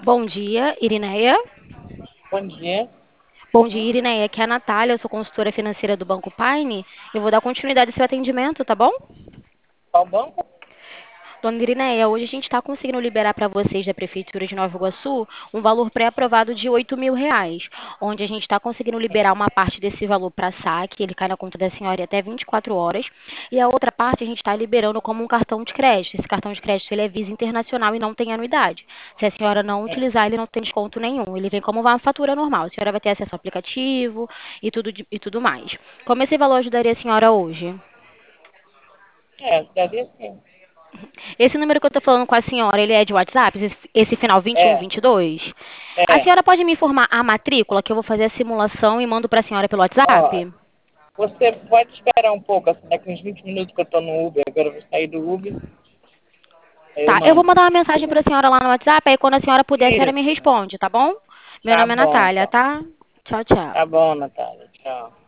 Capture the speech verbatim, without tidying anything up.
Bom dia, Irineia. Bom dia. Bom dia, Irineia. Aqui é a Natália, eu sou consultora financeira do Banco Paine. Eu vou dar continuidade ao seu atendimento, tá bom? Qual banco? Dona Irineia, hoje a gente está conseguindo liberar para vocês da Prefeitura de Nova Iguaçu um valor pré-aprovado de oito mil reais, onde a gente está conseguindo liberar uma parte desse valor para saque, ele cai na conta da senhora em até vinte e quatro horas, e a outra parte a gente está liberando como um cartão de crédito. Esse cartão de crédito ele é Visa Internacional e não tem anuidade. Se a senhora não utilizar, ele não tem desconto nenhum, ele vem como uma fatura normal. A senhora vai ter acesso ao aplicativo e tudo, de- e tudo mais. Como esse valor ajudaria a senhora hoje? É, daria sim. Esse número que eu estou falando com a senhora, ele é de WhatsApp? Esse, esse final vinte e um, É, vinte e dois? A é. senhora pode me informar a matrícula, que eu vou fazer a simulação e mando para a senhora pelo Ó, WhatsApp? você pode esperar um pouco, assim, daqui uns vinte minutos que eu tô no Uber, agora eu vou sair do Uber, aí eu Tá, eu vou mando. mandar uma mensagem para a senhora lá no WhatsApp, aí quando a senhora puder, a senhora me Isso. responde, tá bom? Meu Tá nome é bom, Natália, então. tá? Tchau, tchau. Tá bom, Natália. Tchau.